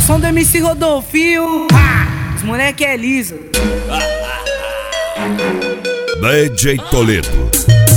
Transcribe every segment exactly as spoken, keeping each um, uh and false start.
som do M C Rodolfinho. Ha! Os moleque é liso. D J Toledo.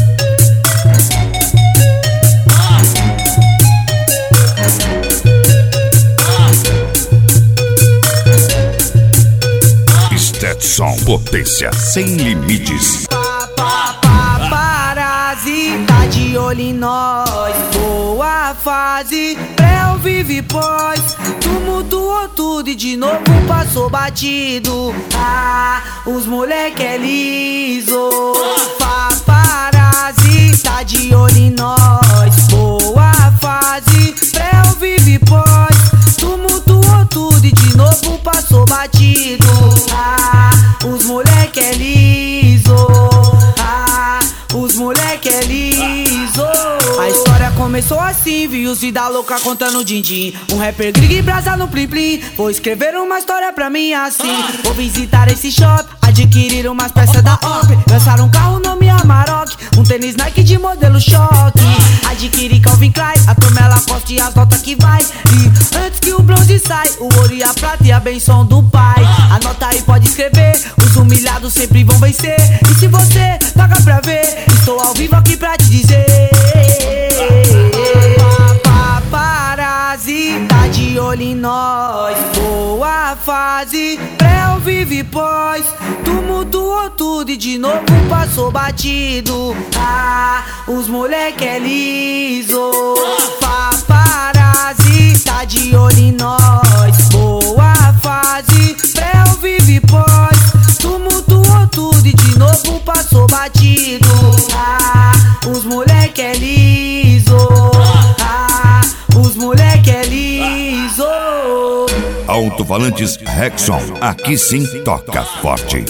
Stetson, potência sem limites. Pa, pa, pa, Paparazzi, tá de olho em nós. Boa fase, pré ou vive pós. Tumultuou tudo e de novo passou batido. Ah, os moleque é liso. Paparazzi, tá de olho em nós. Boa fase, pré ou vive pós. Tumultuou tudo e de novo passou batido. Ah, os moleque é liso. Ah, os moleque é liso. A história começou assim, vi os vida louca contando din-din. Um rapper grig e brasa no plim plim. Vou escrever uma história pra mim assim. Vou visitar esse shop, adquirir umas peças da Opel. Lançar um carro nome Amarok, um tênis Nike de modelo choque. Adquirir Calvin Klein, a Tomela Costa e as notas que vai. E antes que o bronze sai, o ouro e a prata e a benção do pai. Anota aí, pode escrever, os humilhados sempre vão vencer. E se você toca pra ver, estou ao vivo aqui pra te dizer. Paparazzi, tá de olho em nós. Boa fase, pré ou vive pós. Tumultuou tudo e de novo passou batido. Ah, os moleque é liso. Paparazzi, tá de olho em nós. Boa fase, pré ou vive pós. Tumultuou tudo e de novo passou batido. Ah, os moleque é liso. Ah, os moleque é liso. Alto-falantes Rexon, aqui sim toca forte.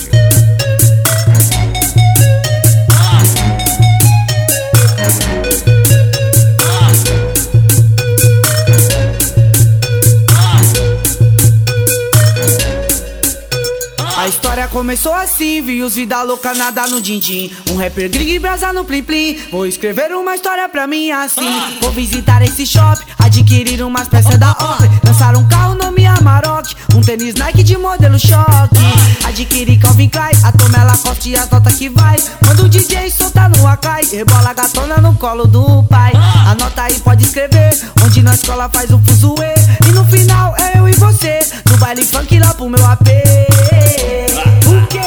A história começou assim, vi os vida louca nada no din-din. Um rapper grig e brasa no plim plim. Vou escrever uma história pra mim assim. Vou visitar esse shop, adquirir umas peças da Opel. Lançar um carro nome Amarok, um tênis Nike de modelo choque. Adquirir Calvin Klein, a Tomela Costa e as notas que vai. Quando o D J solta no Akai, rebola a gatona no colo do pai. Anota aí, pode escrever, onde na escola faz o fuzuê. E no final é eu e você, no baile funk lá pro meu A P. O quê?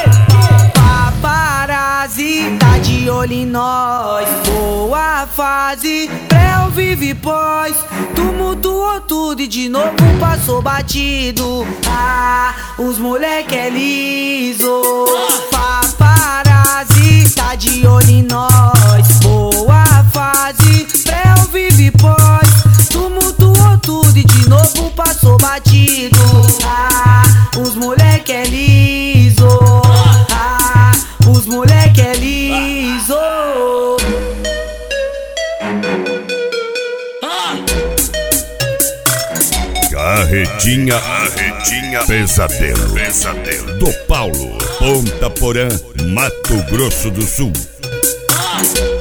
Paparazzi, tá de olho em nós. Boa fase, pré ou vive pós. Tumultuou tudo e de novo passou batido. Ah, os moleque é liso. Paparazzi, tá de olho em nós. Boa fase, pré ou vive pós. Tumultuou tudo e de novo passou batido. Ah, os moleque é liso. Ah, os moleque é liso. Carretinha, carretinha, pesadelo, pesadelo. Do Paulo, Ponta Porã, Mato Grosso do Sul.